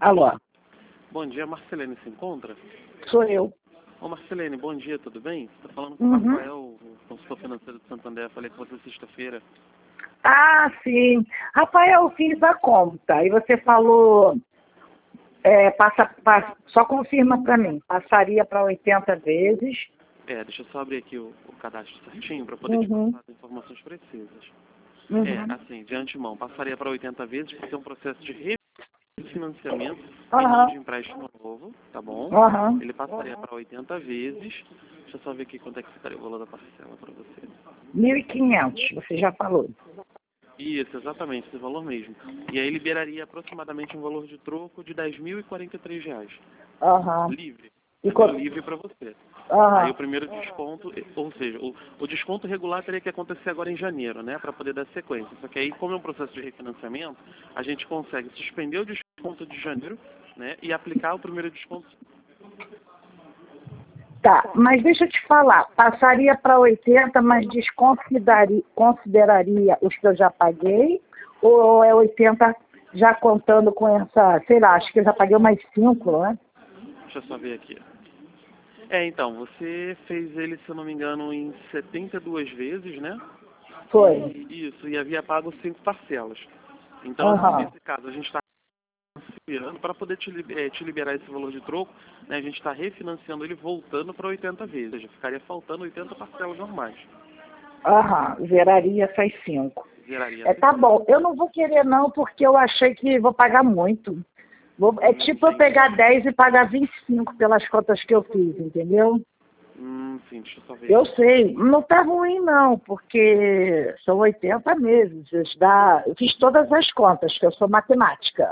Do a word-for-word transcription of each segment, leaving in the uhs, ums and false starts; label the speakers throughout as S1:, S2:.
S1: Alô?
S2: Bom dia, Marcelene se encontra?
S1: Sou eu.
S2: Ô Marcelene, bom dia, tudo bem? Você tá falando com o
S1: Uhum.
S2: Rafael, o consultor financeiro do Santander. Falei com você sexta-feira.
S1: Ah, sim. Rafael, fiz a conta. E você falou, é, passa, passa, só confirma para mim, passaria para oitenta vezes.
S2: É, deixa eu só abrir aqui o, o cadastro certinho para poder te
S1: Uhum.
S2: passar as informações precisas.
S1: Uhum.
S2: É, assim, de antemão, passaria para oitenta vezes porque é um processo de refinanciamento e
S1: Aham.
S2: não de empréstimo novo, tá bom?
S1: Aham.
S2: Ele passaria para oitenta vezes. Deixa eu só ver aqui quanto é que ficaria o valor da parcela para você.
S1: mil e quinhentos, você já falou.
S2: Isso, exatamente, esse valor mesmo. E aí liberaria aproximadamente um valor de troco de dez mil e quarenta e três reais.
S1: Aham.
S2: Livre.
S1: E
S2: Entendeu?
S1: co-
S2: Livre para você. Aí
S1: Aham.
S2: o primeiro desconto, ou seja, o, o desconto regular teria que acontecer agora em janeiro, né? Para poder dar sequência. Só que aí, como é um processo de refinanciamento, a gente consegue suspender o desconto de janeiro, né? E aplicar o primeiro desconto.
S1: Tá, mas deixa eu te falar, passaria para oitenta, mas desconsideraria consideraria os que eu já paguei, ou é oitenta já contando com essa, sei lá, acho que eu já paguei mais cinco, né?
S2: Deixa eu só ver aqui. É, então, você fez ele, se eu não me engano, em setenta e duas vezes, né?
S1: Foi.
S2: E, isso, e havia pago cinco parcelas. Então, assim,
S1: Aham.
S2: nesse caso, a gente está esperando para poder te, liber- eh, te liberar esse valor de troco, né? A gente está refinanciando ele voltando para oitenta vezes. Ou seja, ficaria faltando oitenta parcelas normais.
S1: Aham, zeraria essas cinco.
S2: Zeraria
S1: É,
S2: essas
S1: tá
S2: cinco.
S1: bom, eu não vou querer não, porque eu achei que vou pagar muito. Vou, é
S2: Hum,
S1: tipo eu
S2: entendi.
S1: pegar dez e pagar vinte e cinco pelas contas que eu fiz, entendeu?
S2: Hum, sim, deixa eu só ver
S1: Eu
S2: aqui.
S1: sei, não tá ruim não, porque são oitenta meses. Isso dá, eu fiz todas as contas, que eu sou matemática.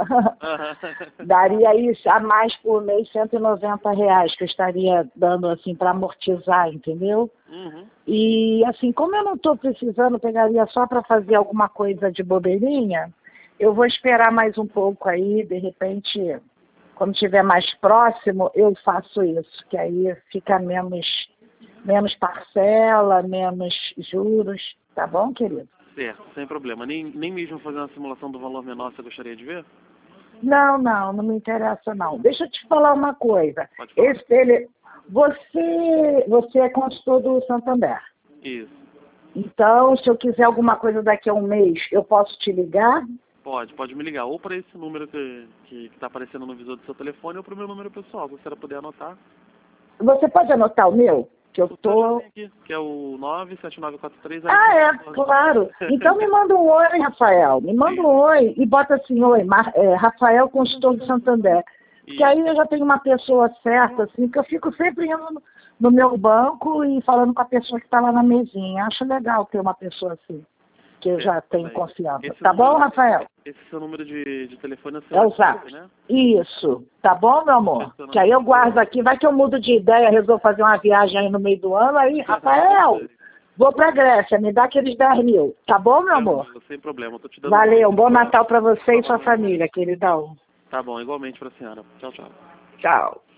S1: Daria isso a mais por mês, cento e noventa reais, que eu estaria dando assim para amortizar, entendeu?
S2: Uhum.
S1: E assim, como eu não estou precisando, pegaria só para fazer alguma coisa de bobeirinha, eu vou esperar mais um pouco aí, de repente, quando estiver mais próximo, eu faço isso, que aí fica menos, menos parcela, menos juros, tá bom, querido?
S2: Certo, sem problema. Nem, nem mesmo fazer uma simulação do valor menor você gostaria de ver?
S1: Não, não, não me interessa não. Deixa eu te falar uma coisa.
S2: Pode falar.
S1: Esse, ele, você, você é consultor do Santander.
S2: Isso.
S1: Então, se eu quiser alguma coisa daqui a um mês, eu posso te ligar?
S2: Pode, pode me ligar. Ou para esse número que que está aparecendo no visor do seu telefone ou para o meu número pessoal, se você puder anotar.
S1: Você pode anotar o meu? Que eu
S2: O seu já
S1: tô...
S2: tem aqui, que é o nove sete nove quatro três.
S1: Ah, é, claro. Então me manda um oi, Rafael. Me manda um oi e bota assim, oi, Mar... é, Rafael, consultor do Santander. Porque aí eu já tenho uma pessoa certa, assim, que eu fico sempre indo no, no meu banco e falando com a pessoa que está lá na mesinha. Acho legal ter uma pessoa assim, que eu já tenho confiança.
S2: Esse
S1: Tá bom,
S2: número,
S1: Rafael?
S2: esse seu número de, de telefone é seu
S1: É o
S2: WhatsApp,
S1: Zap.
S2: né?
S1: Isso. Tá bom, meu amor?
S2: Esse é o
S1: Que aí
S2: número
S1: eu
S2: do
S1: guardo
S2: seu...
S1: aqui. Vai que eu mudo de ideia, resolvo fazer uma viagem aí no meio do ano. Aí, Rafael, vou pra Grécia. Me dá aqueles dez mil. Tá bom, meu amor?
S2: Tranquilo, sem problema. Eu tô te dando
S1: Valeu. Um bom
S2: uma...
S1: Natal pra você e sua família, queridão.
S2: Tá bom, igualmente pra senhora. Tchau, tchau.
S1: Tchau.